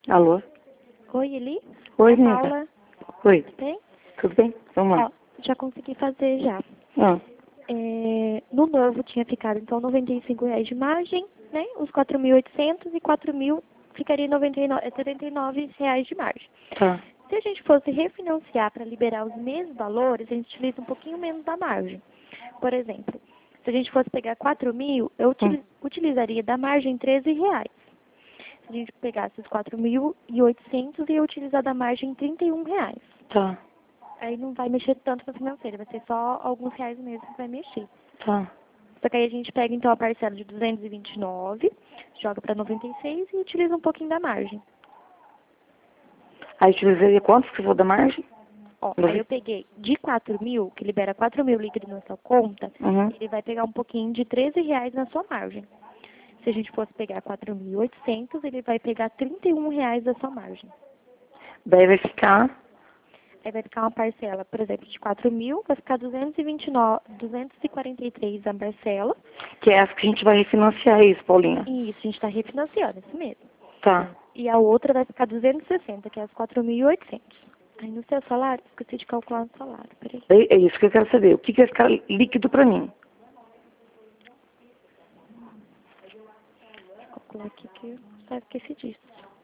Alô? Oi, Eli? Oi, É nega. Paula. Oi, Tudo bem? tudo bem? Vamos lá. Ó, já consegui fazer já. Ah, No novo tinha ficado, então, R$ 95 de margem, né? Os 4.800 e 4.000 ficaria R$ 79 de margem. tá. Se a gente fosse refinanciar para liberar os mesmos valores, a gente utiliza um pouquinho menos da margem. Por exemplo, se a gente fosse pegar 4.000, eu utilizaria da margem R$ 13. Se a gente pegasse os 4.800, ia utilizar da margem R$ 31. Tá, Aí não vai mexer tanto na financeira, vai ser só alguns reais mesmo que vai mexer. tá. Só que aí a gente pega então a parcela de 229, joga para 96 e utiliza um pouquinho da margem. Aí utilizaria quanto que for da margem? Ó, aí eu peguei de 4.000, que libera 4.000 líquido na sua conta, Uhum. ele vai pegar um pouquinho de R$ 13 na sua margem. Se a gente fosse pegar 4.800, ele vai pegar R$ 31 da sua margem. Daí vai ficar... Aí vai ficar uma parcela, por exemplo, de 4.000, vai ficar 243 a parcela. Que é essa que a gente vai refinanciar, é isso, Paulinha? E isso, a gente está refinanciando, isso mesmo. Tá. E a outra vai ficar 260, que é as 4.800. Aí no seu salário, esqueci de calcular o salário, peraí. É isso que eu quero saber. O que vai ficar líquido pra mim? Vou calcular aqui que eu só esqueci disso.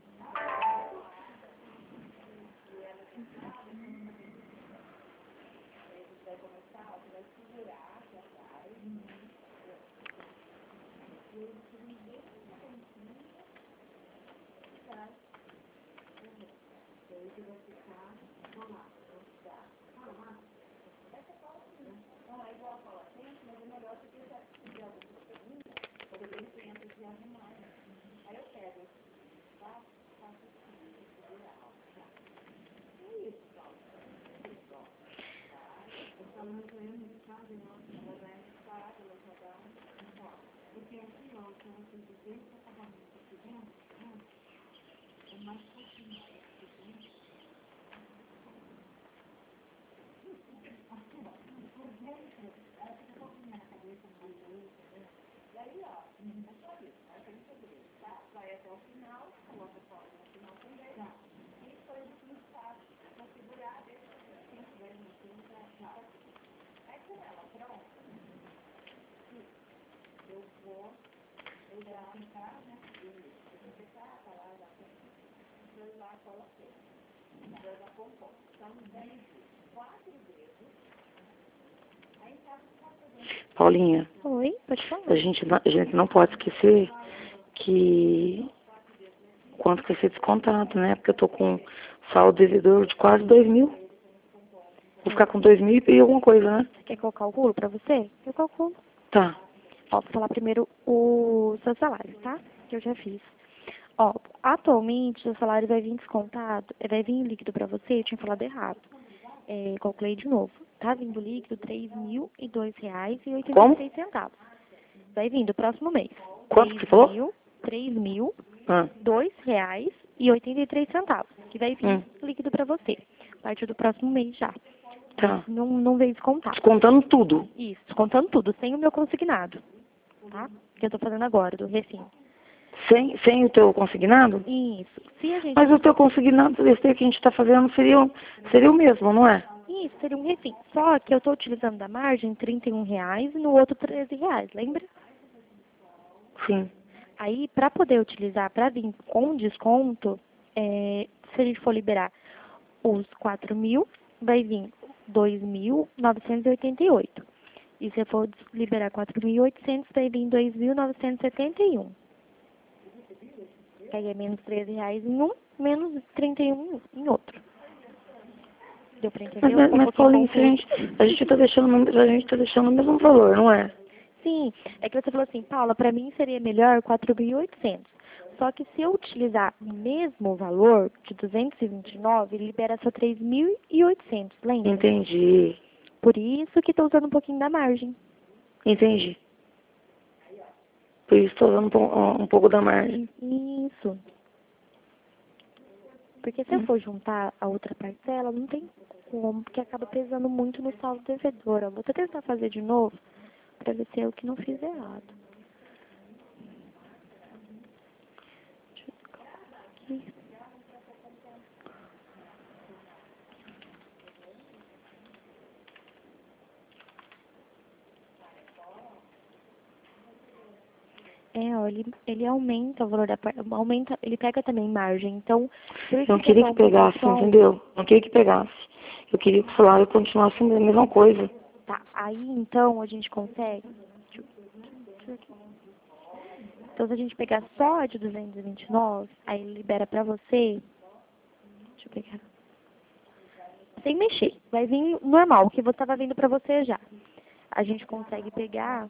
Paulinha, Oi, pode a falar. gente não pode esquecer que quanto que vai ser descontado, né? Porque eu tô com saldo devedor de quase 2.000. Vou ficar com 2.000 e alguma coisa, né? Você quer que eu calculo pra você? Eu calculo. Tá. Ó, vou falar primeiro o seu salário, tá? Que eu já fiz. Ó, atualmente, o seu salário vai vir descontado, vai vir líquido pra você, eu tinha falado errado. Calculei de novo. Tá vindo líquido Como? R$ 3.083,86. Vai vindo próximo mês. Quanto que você falou? Ah. R$ 3.002,83, que vai vir líquido pra você. A partir do próximo mês já. Tá. Não veio descontado. Descontando tudo. Isso, contando tudo, sem o meu consignado, tá? Que eu tô fazendo agora, do refim. Sem o teu consignado? Isso. Se a gente... Mas o teu consignado, esse que a gente está fazendo, seria o mesmo, não é? Isso, seria um refim. Só que eu tô utilizando da margem R$ 31 e no outro R$ 13, lembra? Sim. Aí, para poder utilizar, para vir com desconto, se a gente for liberar os 4.000, vai vir 2.988. E se for liberar 4.800, vai vir 2.971. Aí é menos R$ 13 em um, menos 31 em outro. Deu para entender? Mas Paulinho, a gente tá deixando o mesmo valor, não é? Sim, é que você falou assim, Paula, para mim seria melhor 4.800. Só que se eu utilizar o mesmo valor de 229, ele libera só 3.800, lembra? Entendi. Por isso que estou usando um pouquinho da margem. Entendi. Por isso estou usando um pouco da margem. Isso. Porque se eu for juntar a outra parcela, não tem como, porque acaba pesando muito no saldo devedor. Eu vou até tentar fazer de novo, para ver se é o que não fiz errado. Deixa eu calcular aqui. Ó, ele aumenta o valor aumenta, ele pega também margem. Então, por Eu isso não que é queria bom que pro pegasse, pessoal. entendeu? Eu não queria que pegasse. Eu queria que o salário continuasse a mesma coisa. Tá, aí então a gente consegue. Deixa eu aqui. Então, se a gente pegar só a de 229, aí ele libera pra você. Deixa eu pegar. Sem mexer. Vai vir normal, o que você estava vindo pra você já. A gente consegue pegar.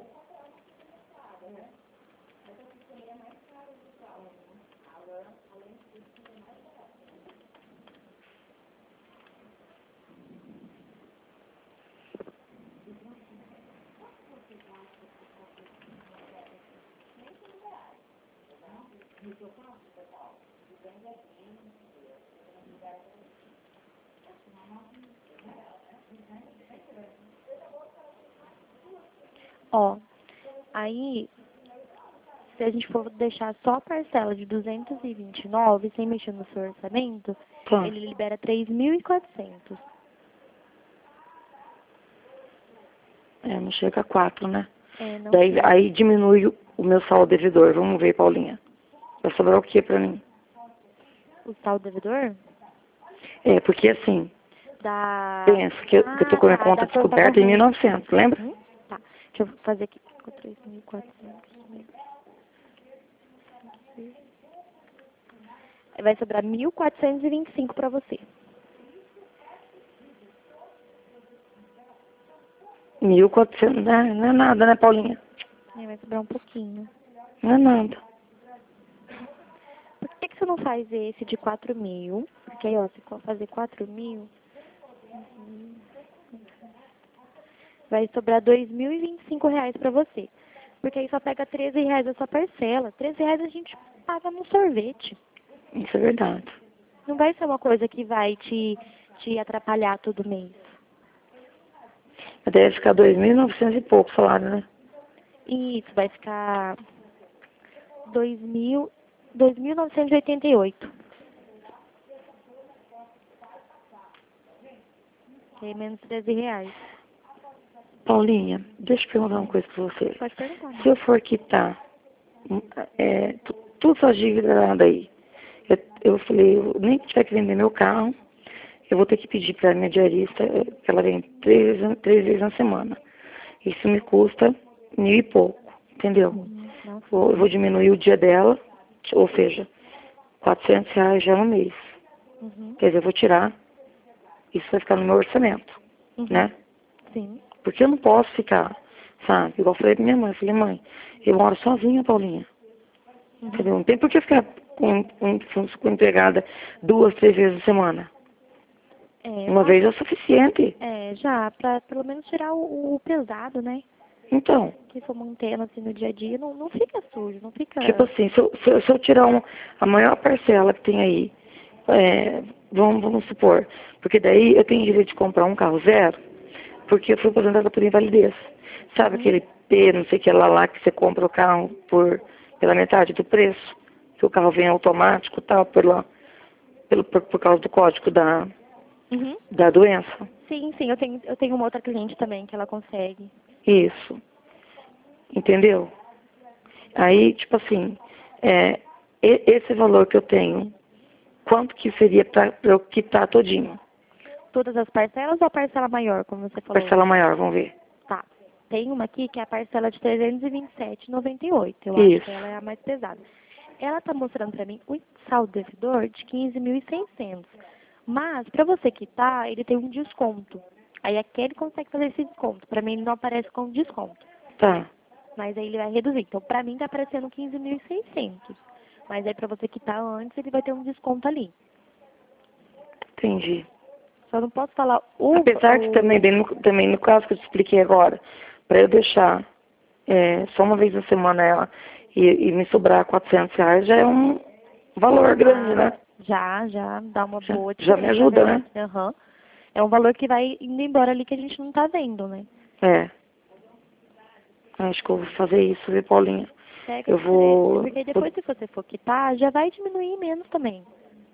Ó, aí, se a gente for deixar só a parcela de 229, sem mexer no seu orçamento, Tá. ele libera 3.400. Não chega a 4, né? Não Daí, chega. aí diminui o meu saldo devedor. Vamos ver, Paulinha. Vai sobrar o que pra mim? O saldo devedor? Porque assim, Da... pensa que eu tô com a minha tá, conta da conta descoberta em corrente. 1.900, lembra? Uhum. Tá, deixa eu fazer aqui. Ficou 3.400. Vai sobrar 1.425 pra você. 1.400, não é nada, né, Paulinha? Vai sobrar um pouquinho. Não é nada. Por que você não faz esse de 4.000? Porque aí, ó, se for fazer 4.000, vai sobrar R$ 2.025 pra você. Porque aí só pega R$ 13 a sua parcela. R$ 13 a gente paga no sorvete. Isso é verdade. Não vai ser uma coisa que vai te atrapalhar todo mês. Deve ficar 2.900 e pouco o salário, né? E isso vai ficar 2.988. Que é menos R$ 13. Paulinha, deixa eu perguntar uma coisa pra você. Pode perguntar, né? Se eu for quitar tudo suas dívidas lá daí, eu falei, eu nem que tiver que vender meu carro, eu vou ter que pedir pra minha diarista que ela venha três vezes na semana. Isso me custa 1.000 e pouco, entendeu? Nossa. Eu vou diminuir o dia dela, ou seja, R$ 400 já no mês. Uhum. Quer dizer, eu vou tirar, isso vai ficar no meu orçamento, né? Sim. Porque eu não posso ficar, sabe? Igual eu falei pra minha mãe, eu falei, mãe, eu moro sozinha, Paulinha. Entendeu? Não tem por que ficar com empregada 2, 3 vezes na semana. Uma vez é o suficiente. Já, pra pelo menos tirar o pesado, né? Então, Que for mantendo assim no dia a dia, não fica sujo, não fica. tipo assim, se eu tirar a maior parcela que tem aí, vamos supor, porque daí eu tenho direito de comprar um carro zero, porque eu fui aposentada por invalidez. Sabe aquele P, não sei o que lá que você compra o carro pela metade do preço? Que o carro vem automático e tal, por causa do código da doença? Sim, eu tenho uma outra cliente também que ela consegue. Isso. Entendeu? Aí, tipo assim, esse valor que eu tenho, quanto que seria para eu quitar todinho? Todas as parcelas ou a parcela maior, como você falou? Parcela maior, vamos ver. Tá. Tem uma aqui que é a parcela de R$ 327,98. Eu Isso. acho que ela é a mais pesada. Ela tá mostrando pra mim o saldo devedor de 15.600. Mas, pra você quitar, ele tem um desconto. Aí aqui ele consegue fazer esse desconto. Pra mim ele não aparece como desconto. Tá. Mas aí ele vai reduzir. Então, pra mim tá aparecendo 15.600. Mas aí pra você quitar antes, ele vai ter um desconto ali. Entendi. Só não posso falar Apesar que também no caso que eu te expliquei agora, para eu deixar só uma vez na semana ela e me sobrar R$ 400 já é um valor grande, né? Já dá uma boa Já diferença. me ajuda, né? Uhum. É um valor que vai indo embora ali que a gente não tá vendo, né? Acho que eu vou fazer isso, viu, Paulinha? Pega Eu vou... Porque depois, se você for quitar, já vai diminuir menos também.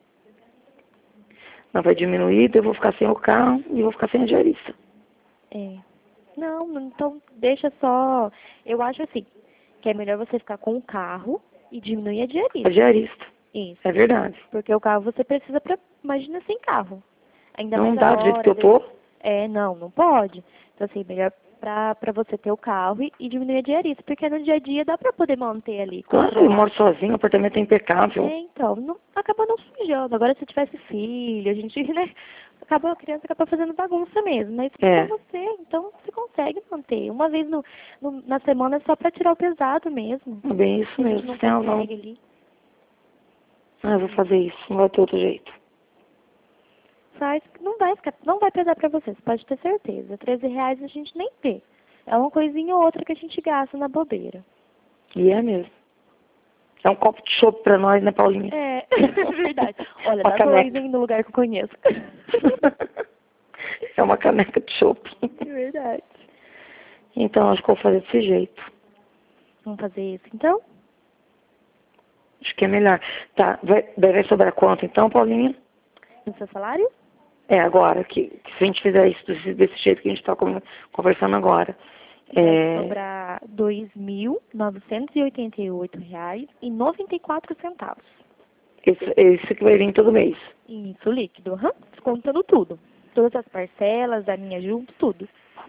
Não vai diminuir, eu vou ficar sem o carro e vou ficar sem a diarista. Não, então deixa só. Eu acho assim, que é melhor você ficar com o carro e diminuir a É diarista. diarista. Isso. É verdade. Porque o carro você precisa pra, imagina sem carro. Ainda Não mais dá do jeito que agora. eu tô. Não pode. Então, assim, melhor pra você ter o carro e diminuir a diarista. Porque no dia a dia dá pra poder manter ali, Claro, eu controlar. moro sozinho, o apartamento é impecável. Então, não, acaba não sujando. Agora, se tivesse filho, a gente, né? A criança acaba fazendo bagunça mesmo. Mas É. pra você, então, você consegue manter. Uma vez na semana é só pra tirar o pesado mesmo. É bem isso A gente mesmo, não você tem razão. consegue ali. Ah, eu vou fazer isso, não vai ter outro jeito. Faz, não vai pesar pra você, você pode ter certeza. R$ 13 a gente nem vê. É uma coisinha ou outra que a gente gasta na bobeira. E é mesmo. É um copo de chopp pra nós, né, Paulinha? É, verdade. Olha, Uma dá caneca. 2, hein, no lugar que eu conheço. É uma caneca de chopp. Verdade. Então, acho que eu vou fazer desse jeito. Vamos fazer isso, então? Acho que é melhor. Tá, vai sobrar quanto então, Paulinha? No seu salário? É, agora, que se a gente fizer isso desse jeito que a gente tá conversando agora. Vai sobrar R$ 2.988,94. Esse que vai vir todo mês. Isso, líquido, descontando tudo. Todas as parcelas, a minha junto, tudo.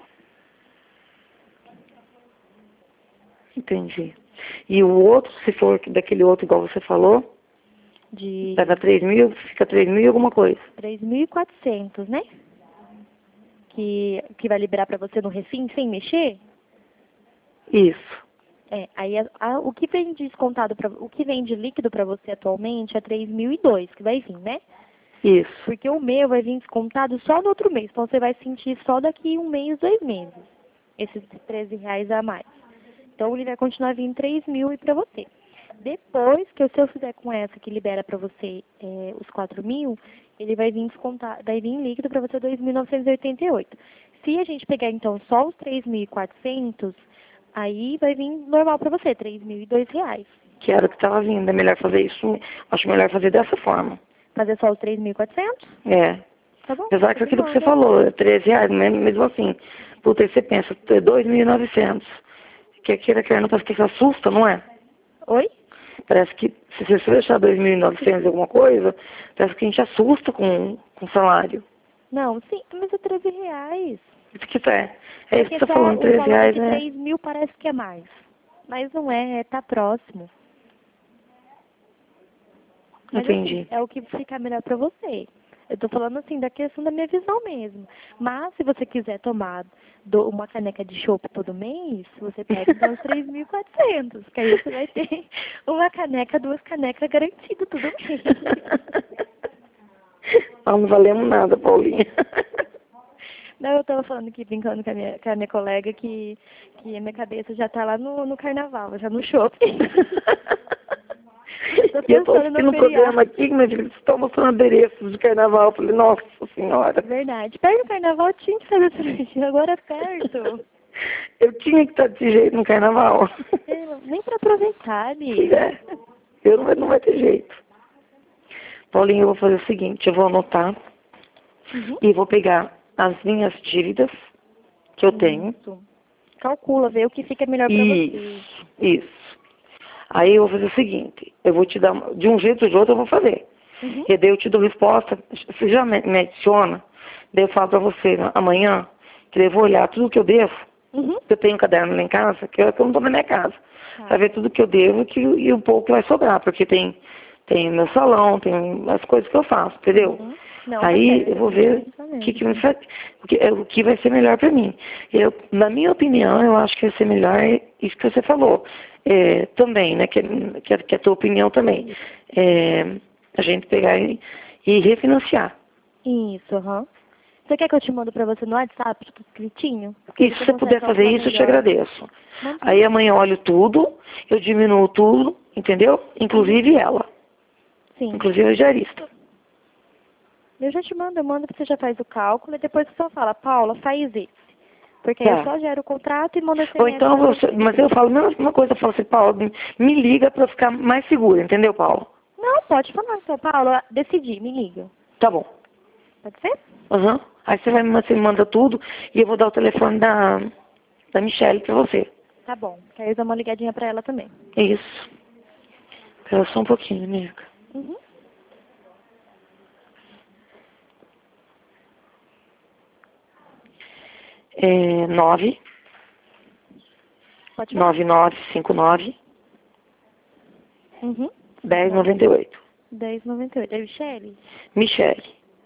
Entendi. E o outro, se for daquele outro igual você falou, De vai dar 3.000, fica 3.000 e alguma coisa. 3.400, né? Que vai liberar pra você no refim sem mexer. Isso. Aí o que vem de descontado o que vem de líquido pra você atualmente é 3.002 que vai vir, né? Isso. Porque o meu vai vir descontado só no outro mês. Então você vai sentir só daqui 1 mês, 2 meses. Esses R$ 13 a mais. Então ele vai continuar vindo 3.000 pra você. Depois que se eu fizer com essa que libera pra você os 4.000, ele vai vir descontar, vai vir líquido pra você 2.988. Se a gente pegar então só os 3.400, aí vai vir normal pra você, R$ 3.002. Que era o que estava vindo. É melhor fazer isso. Acho melhor fazer dessa forma. Fazer só os 3.400? É. Tá bom? Apesar que Você me aquilo que você manda. falou, é R$ 13, mesmo assim. Puta, aí você pensa, é 2.900. Que aquilo que não parece que se assusta, não é? Oi? Parece que se você deixar 2.900 alguma coisa, parece que a gente assusta com o salário. Não, sim, mas é R$ 13. Isso que é isso que Porque você tá só falando, o R$ valor 13, de né? 3.000 parece que é mais. Mas não é, tá próximo. Mas Entendi. assim, é o que fica melhor pra você. Eu tô falando assim da questão da minha visão mesmo. Mas se você quiser tomar uma caneca de chopp todo mês, você pega então os 3.400, que aí você vai ter uma caneca, 2 canecas garantido todo mês. Nós não valemos nada, Paulinha. Não, eu tava falando aqui, brincando com a minha colega, que a minha cabeça já tá lá no carnaval, já no shopping. Tô E eu tô pensando assistindo no um feriado. programa aqui que eles estão mostrando adereços de carnaval. Eu falei, nossa senhora. Verdade. Perto do carnaval tinha que fazer cirurgia, agora é perto. Eu tinha que estar desse jeito no carnaval. Nem pra aproveitar, Pois amiga. é. Não vai ter jeito. Paulinho, eu vou fazer o seguinte, eu vou anotar Uhum. e vou pegar as minhas dívidas que eu tenho. Isso. Calcula, vê o que fica melhor pra você. Isso. Aí eu vou fazer o seguinte, eu vou te dar, de um jeito ou de outro eu vou fazer. Uhum. E daí eu te dou resposta, você já me adiciona, daí eu falo pra você amanhã, que daí eu vou olhar tudo que eu devo. Uhum. Eu tenho um caderno lá em casa, que eu não tô na minha casa. Tá. Pra ver tudo que eu devo e o pouco que vai sobrar, porque tem meu salão, tem as coisas que eu faço, entendeu? Uhum. Não, tá Aí certo, eu vou assim, ver pensa o que, mesmo. o que vai ser melhor pra mim. Na minha opinião, eu acho que vai ser melhor isso que você falou. Também, né? Que é a tua opinião também. A gente pegar e refinanciar. Isso, aham. Você quer que eu te mando pra você no WhatsApp, tudo escritinho? Porque E aí se você você consegue puder fazer calcular isso, eu te melhor. agradeço. Manda sim. Aí amanhã eu olho tudo, eu diminuo tudo, entendeu? Inclusive ela. Sim. Inclusive a diarista. Eu já te mando, eu mando que você já faz o cálculo e depois você só fala, Paula, faz esse. Porque aí eu Tá. só gero o contrato e mando Ou SMS então, pra você. mas eu falo a mesma coisa, eu falo assim, Paulo, me liga pra eu ficar mais segura, entendeu, Paulo? Não, pode falar, então, Paula, decidi, me liga. Tá bom. Pode ser? Aham. Aí você me manda tudo e eu vou dar o telefone da Michelle pra você. Tá bom. Que aí eu dou uma ligadinha pra ela também. Isso. Espera só um pouquinho, amiga. Uhum. É 9 Pode falar. 9959 Uhum. 1098. 10,98. É Michele? Michele.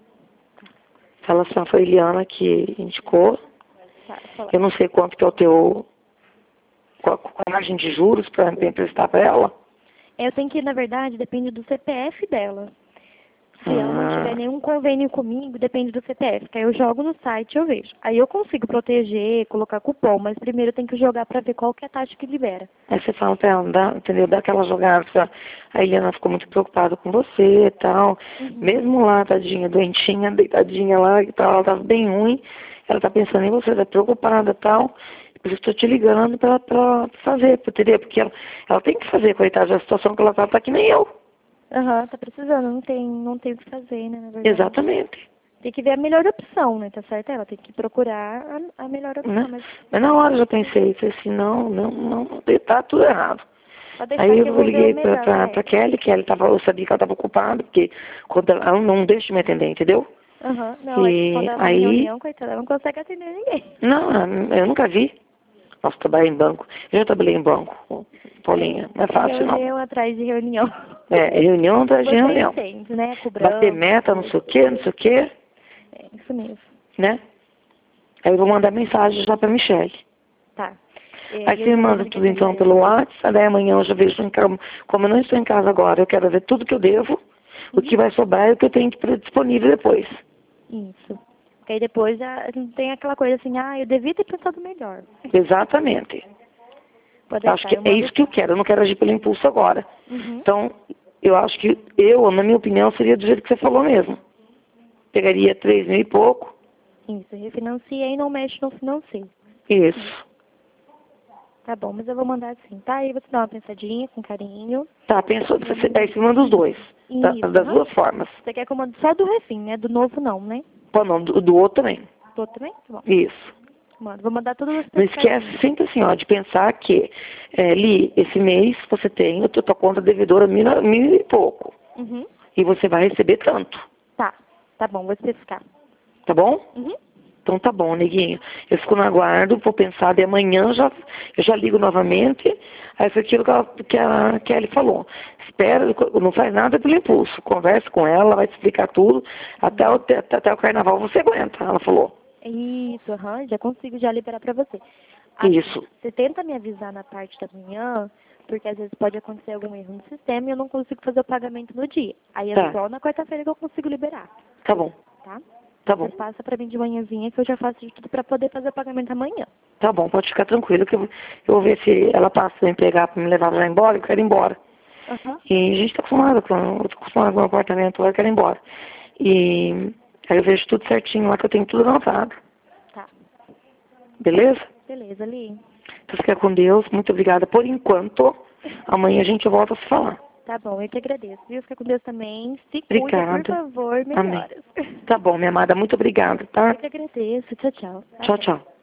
Fala assim, foi a Eliana que indicou. Tá, fala. Eu não sei quanto que é o teu... Qual a margem de juros para emprestar para ela. Eu tenho que, na verdade, depende do CPF dela. Se ela não tiver nenhum convênio comigo, depende do CPF. Que aí eu jogo no site e eu vejo. Aí eu consigo proteger, colocar cupom, mas primeiro eu tenho que jogar pra ver qual que é a taxa que libera. Aí você fala pra ela, entendeu? Dá aquela jogada. A Eliana ficou muito preocupada com você e tal. Uhum. Mesmo lá, tadinha, doentinha, deitadinha lá e tal, ela tava bem ruim. Ela tá pensando em você, tá preocupada e tal. Por isso estou te ligando pra fazer, entendeu? Porque ela tem que fazer, coitada, a situação que ela tá que nem eu. Aham, tá precisando, não tem o que fazer, né, na verdade. Exatamente. Tem que ver a melhor opção, né, tá certo? Ela tem que procurar a melhor opção, Né? mas Mas na hora eu já pensei, falei assim, não, tá tudo errado. pode deixar Aí que eu eu vou ver o liguei melhor pra pra ela. Kelly, eu sabia que ela estava ocupada, porque quando ela não deixa de me atender, entendeu? Aham, não, é que quando E ela tá em aí, reunião, coitada, ela não consegue atender ninguém. não, eu nunca vi. Nossa, trabalhar em banco. Eu já trabalhei em banco, Paulinha, não é É fácil não. reunião atrás de reunião. É reunião atrás de Você reunião. entende, né? Bater Cobrando. meta, não sei o quê, É, isso mesmo. né? Aí eu vou mandar mensagem já pra Michelle. Tá. Aí E você eu me já dou uma manda tudo ligadinha pra então ela. pelo WhatsApp, daí amanhã eu já vejo em casa. Como eu não estou em casa agora, eu quero ver tudo que eu devo, o que vai sobrar e o que eu tenho disponível depois. Isso. Porque aí depois já não tem aquela coisa assim, ah, eu devia ter pensado melhor. Exatamente. Pode Acho deixar, que eu é mando isso que eu sim. quero, eu não quero agir pelo impulso agora. Uhum. Então, eu acho que na minha opinião, seria do jeito que você falou mesmo. Pegaria 3 mil e pouco. Isso, refinancia e não mexe no financeiro. Isso. Tá bom, mas eu vou mandar assim, tá? Aí você dá uma pensadinha com carinho. Tá, aí você manda os dois. Isso, Das aham. duas formas. Você quer que eu mande só do refim, né? Do novo não, né? Pô, não, do outro também. Do outro também? Tá bom. Isso. Mando. Vou mandar tudo Não esquece sempre assim, ó, de pensar que, Li, esse mês você tem a tua conta devedora mil e pouco. Uhum. E você vai receber tanto. Tá bom, vou especificar. Tá bom? Uhum. Então tá bom, neguinho. Eu fico no aguardo, vou pensar, de amanhã eu já ligo novamente. Aí foi aquilo que a Kelly falou. Espera, não faz nada pelo impulso. Conversa com ela, vai te explicar tudo. Até o carnaval você aguenta, ela falou. Isso, aham, já consigo já liberar pra você. Assim, Isso. você tenta me avisar na parte da manhã, porque às vezes pode acontecer algum erro no sistema e eu não consigo fazer o pagamento no dia. Aí é Tá. só na quarta-feira que eu consigo liberar, Tá bom. tá? Tá bom. Você passa pra mim de manhãzinha que eu já faço de tudo pra poder fazer o pagamento amanhã. Tá bom, pode ficar tranquilo que eu vou ver se ela passa pra me pegar pra me levar lá embora, eu quero ir embora. Aham. E a gente tá acostumado com o apartamento lá, eu quero ir embora. E aí eu vejo tudo certinho lá, que eu tenho tudo anotado. Tá. Beleza? Beleza, Li. Então fica com Deus, muito obrigada por enquanto. Amanhã a gente volta a se falar. Tá bom, eu que agradeço. Viu? Fica com Deus também. Se cuida, por Obrigada. favor, Amém. melhoras. Tá bom, minha amada, muito obrigada, tá? Eu que agradeço. Tchau, tchau. Tchau, Até. tchau.